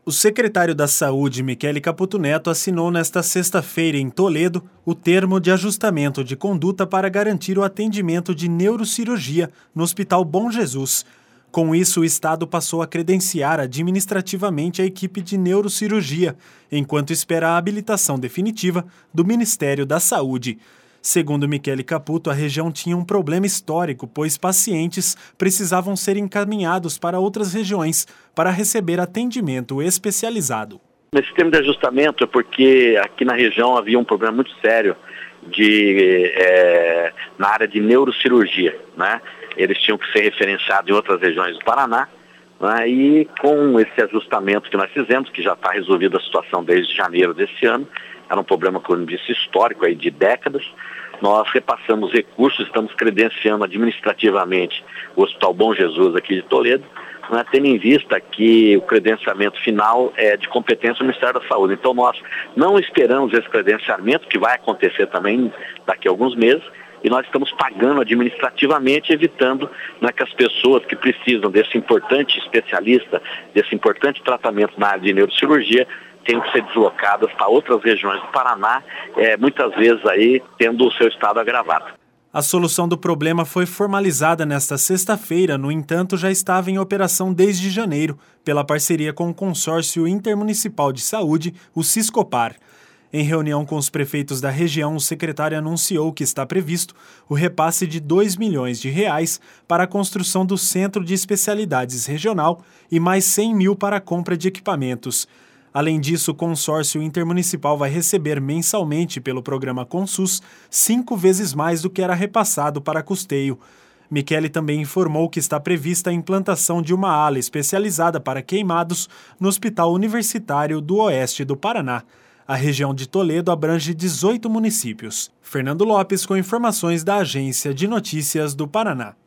O secretário da Saúde, Michele Caputo Neto, assinou nesta sexta-feira em Toledo o termo de ajustamento de conduta para garantir o atendimento de neurocirurgia no Hospital Bom Jesus. Com isso, o Estado passou a credenciar administrativamente a equipe de neurocirurgia, enquanto espera a habilitação definitiva do Ministério da Saúde. Segundo Michele Caputo, a região tinha um problema histórico, pois pacientes precisavam ser encaminhados para outras regiões para receber atendimento especializado. Esse termo de ajustamento é porque aqui na região havia um problema muito sério na área de neurocirurgia, né? Eles tinham que ser referenciados em outras regiões do Paraná, né? E com esse ajustamento que nós fizemos, que já está resolvida a situação desde janeiro desse ano, era um problema, como eu disse, histórico aí de décadas. Nós repassamos recursos, estamos credenciando administrativamente o Hospital Bom Jesus aqui de Toledo, né, tendo em vista que o credenciamento final é de competência do Ministério da Saúde. Então nós não esperamos esse credenciamento, que vai acontecer também daqui a alguns meses, e nós estamos pagando administrativamente, evitando, né, que as pessoas que precisam desse importante especialista, desse importante tratamento na área de neurocirurgia, tenham que ser deslocadas para outras regiões do Paraná, muitas vezes aí tendo o seu estado agravado. A solução do problema foi formalizada nesta sexta-feira, no entanto, já estava em operação desde janeiro, pela parceria com o Consórcio Intermunicipal de Saúde, o Siscopar. Em reunião com os prefeitos da região, o secretário anunciou que está previsto o repasse de R$2 milhões para a construção do Centro de Especialidades Regional e mais 100 mil para a compra de equipamentos. Além disso, o consórcio intermunicipal vai receber mensalmente pelo programa Consus 5 vezes mais do que era repassado para custeio. Michele também informou que está prevista a implantação de uma ala especializada para queimados no Hospital Universitário do Oeste do Paraná. A região de Toledo abrange 18 municípios. Fernando Lopes com informações da Agência de Notícias do Paraná.